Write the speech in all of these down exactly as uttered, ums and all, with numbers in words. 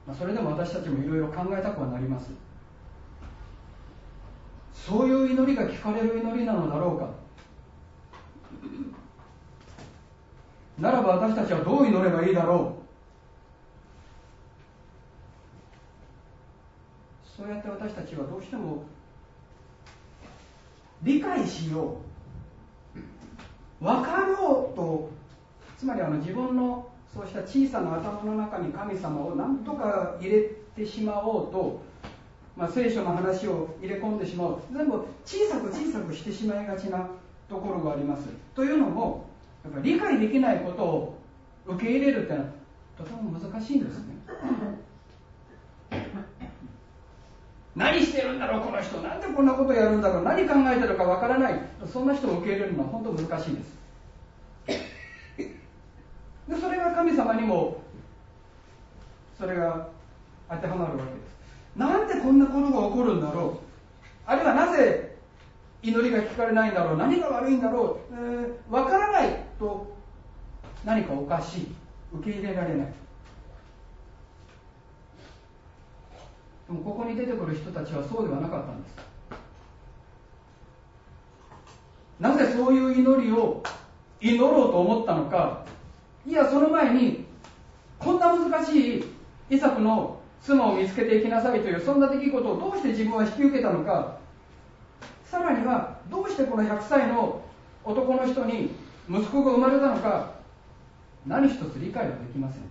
まあ、それでも私たちもいろいろ考えたくはなります。そういう祈りが聞かれる祈りなのだろうか。ならば私たちはどう祈ればいいだろう。そうやって私たちはどうしても理解しよう、分かろうと、つまりあの自分のそうした小さな頭の中に神様を何とか入れてしまおうと、まあ、聖書の話を入れ込んでしまう、全部小さく小さくしてしまいがちなところがあります。というのもやっぱり理解できないことを受け入れるってのはとても難しいんですね。何してるんだろうこの人、なんでこんなことやるんだろう、何考えてるかわからない、そんな人を受け入れるのは本当難しいです。でそれが神様にもそれが当てはまるわけです。なんでこんなことが起こるんだろう、あるいはなぜ祈りが聞かれないんだろう、何が悪いんだろう、えー、分からないと何かおかしい、受け入れられない。でもここに出てくる人たちはそうではなかったんです。なぜそういう祈りを祈ろうと思ったのか。いやその前にこんな難しいイサクの妻を見つけていきなさいというそんな出来事をどうして自分は引き受けたのか。さらにはどうしてこのひゃくさいの男の人に息子が生まれたのか、何一つ理解はできません。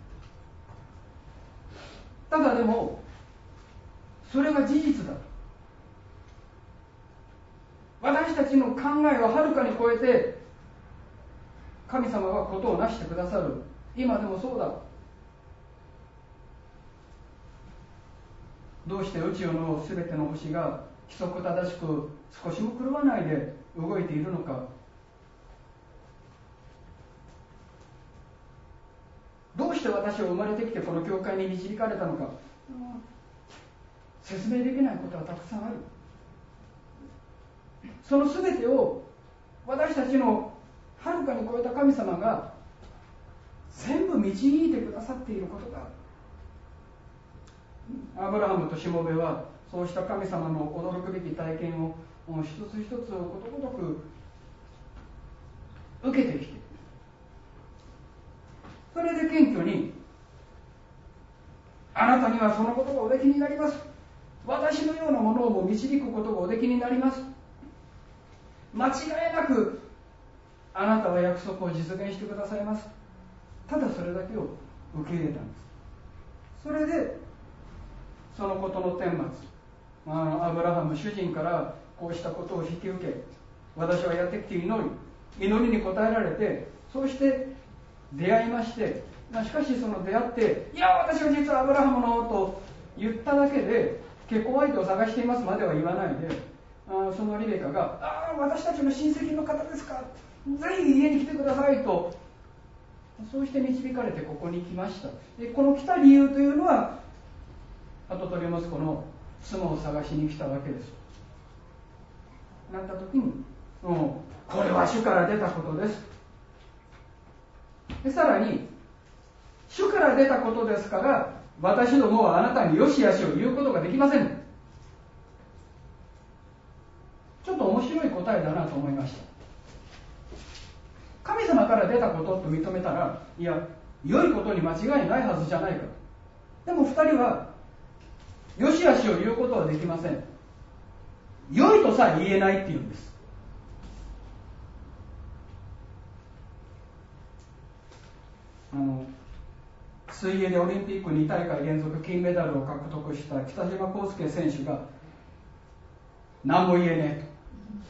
ただでもそれが事実だ、私たちの考えをはるかに超えて神様はことをなしてくださる。今でもそうだ。どうして宇宙のすべての星が規則正しく少しも狂わないで動いているのか。どうして私は生まれてきてこの教会に導かれたのか、説明できないことはたくさんある。そのすべてを私たちのはるかに超えた神様が全部導いてくださっていることだ。アブラハムとしもべはそうした神様の驚くべき体験を一つ一つことごとく受けてきて、それで謙虚にあなたにはそのことがおできになります、私のようなものをも導くことがおできになります、間違いなくあなたは約束を実現してくださいます。ただそれだけを受け入れたんです。それでそのことの顛末、アブラハム主人からこうしたことを引き受け、私はやってきて祈り、祈りに応えられて、そうして出会いまして、しかしその出会って、いや私は実はアブラハムのと言っただけで結婚相手を探していますまでは言わないで、あそのリベカが、ああ私たちの親戚の方ですか、ぜひ家に来てくださいと、そうして導かれてここに来ました。でこの来た理由というのは跡取り息子の妻を探しに来たわけです。なった時に、うん、これは主から出たことです。でさらに主から出たことですから私どもはあなたによしあしを言うことができません。ちょっと面白い答えだなと思いました。神様から出たことと認めたら、いや良いことに間違いないはずじゃないか。でもふたりはよしあしを言うことはできません。良いとさえ言えないっていうんです。あの水泳でオリンピックに大会連続金メダルを獲得した北島康介選手が何も言えねえと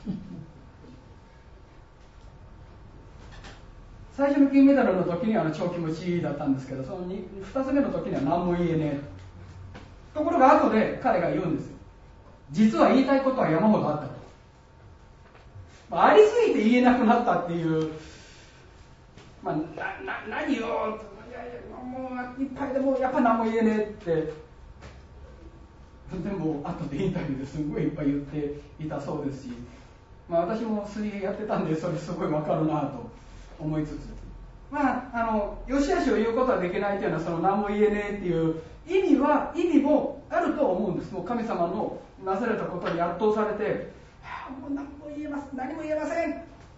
最初の金メダルの時には超気持ちいいだったんですけど、その 2, 2つ目の時には何も言えねえと。ところが後で彼が言うんですよ。実は言いたいことは山ほどあったと、まあ、ありすぎて言えなくなったっていう、まあ、なな何よ、いやいやもういっぱいでもやっぱ何も言えねえって全部後でインタビューですごいいっぱい言っていたそうですし、まあ、私も水泳やってたんでそれすごい分かるなと思いつつ、 まあ、あのよしあしを言うことはできないというのはその何も言えねえっていう意味は意味もあると思うんです。もう神様のなされたことに圧倒されて、はあ、もう何も言えます何も言えません、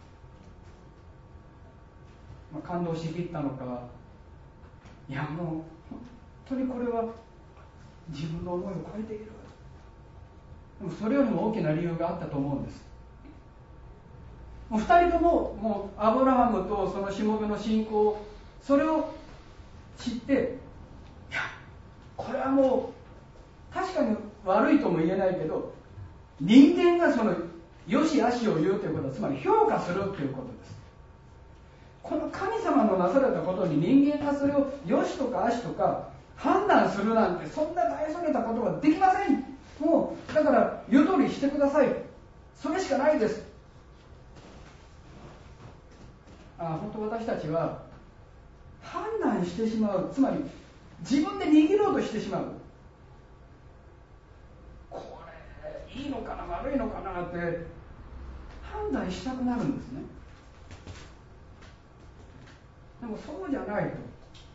まあ、感動しきったのか、いやもう本当にこれは自分の思いを超えている、でもそれよりも大きな理由があったと思うんです。もうふたりとももうアブラハムとそのしもべの信仰、それを知って、いやこれはもう確かに悪いとも言えないけど、人間がその良し悪しを言うということはつまり評価するということです。この神様のなされたことに人間がそれを良しとか悪しとか判断するなんて、そんな大それたことはできません。もうだから言う通りしてください、それしかないです。あ本当私たちは判断してしまう、つまり自分で握ろうとしてしまう、これいいのかな悪いのかなって判断したくなるんですね。でもそうじゃないと、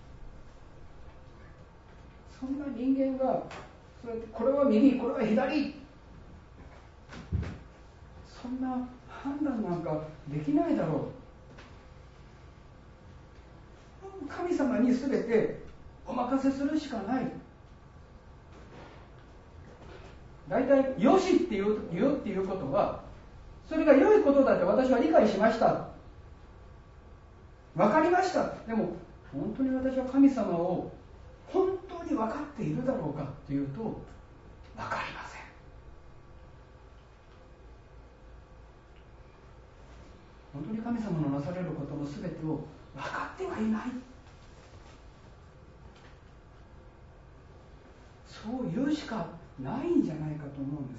そんな人間がそうやってこれは右これは左、そんな判断なんかできないだろう。神様に全てお任せするしかない。大体よしって言う、言うっていうことはそれが良いことだって私は理解しました、分かりました、でも本当に私は神様を本当に分かっているだろうかっていうと分かりません。本当に神様のなされることの全てを分かってはいない、そう言うしかないんじゃないかと思うんです。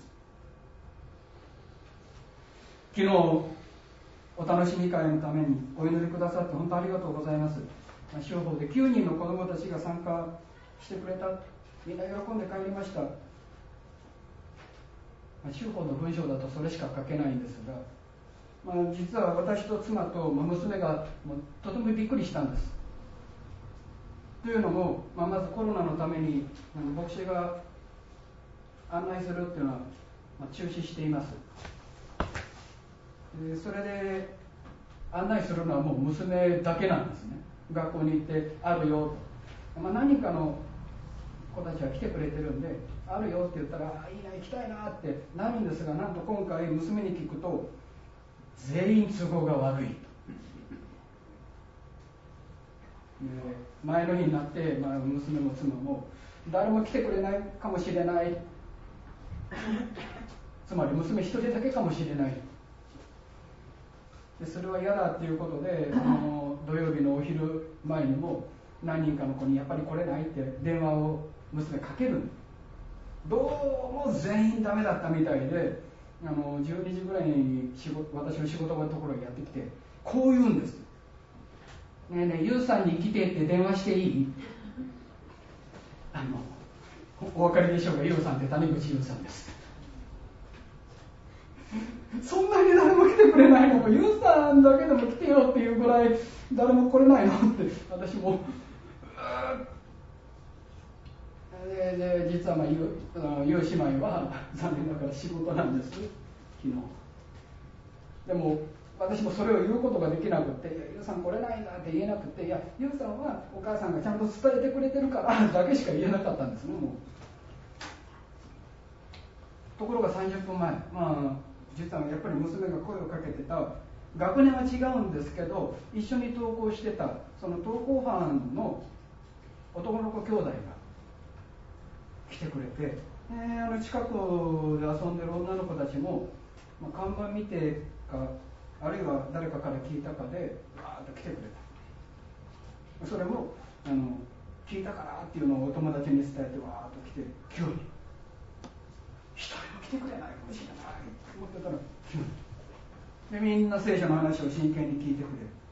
昨日お楽しみ会のためにお祈りくださって本当ありがとうございます。司法できゅうにんの子どもたちが参加してくれた、みんな喜んで帰りました。司法の文章だとそれしか書けないんですが、まあ、実は私と妻と娘がもうとてもびっくりしたんです。というのも、まあ、まずコロナのために牧師が案内するっていうのは、まあ、中止しています。でそれで案内するのはもう娘だけなんですね。学校に行ってあるよと、まあ、何人かの子たちは来てくれてるんであるよって言ったら、あいいな行きたいなってなるんですが、なんと今回娘に聞くと全員都合が悪いと。前の日になって、まあ、娘も妻も誰も来てくれないかもしれない、つまり娘一人だけかもしれない、でそれは嫌だっていうことで、その土曜日のお昼前にも何人かの子にやっぱり来れないって電話を娘かける。どうも全員ダメだったみたいで、あのじゅうにじぐらいに仕事私の仕事場のところにやってきてこう言うんです。ねえねえ、ユウさんに来てって電話していい？あのお分かりでしょうか、ユウさんって谷口ユウさんです。そんなに誰も来てくれないのか、ユウさんだけでも来てよっていうぐらい誰も来れないのって私もでで実は、まあ、ユウ姉妹は残念ながら仕事なんです昨日。でも私もそれを言うことができなくて、いやユウさん来れないんだって言えなくて、いやユウさんはお母さんがちゃんと伝えてくれてるからだけしか言えなかったんですね。もうところがさんじゅっぷんまえ、まあ実はやっぱり娘が声をかけてた、学年は違うんですけど一緒に登校してたその登校班の男の子兄弟が来てくれて、えー、あの近くで遊んでる女の子たちも、まあ、看板見てかあるいは誰かから聞いたかでわーっと来てくれた。それもあの聞いたからっていうのをお友達に伝えてわーっと来て、急に一人も来てくれないかもしれないと思ってたら、急にでみんな聖書の話を真剣に聞いてくれる。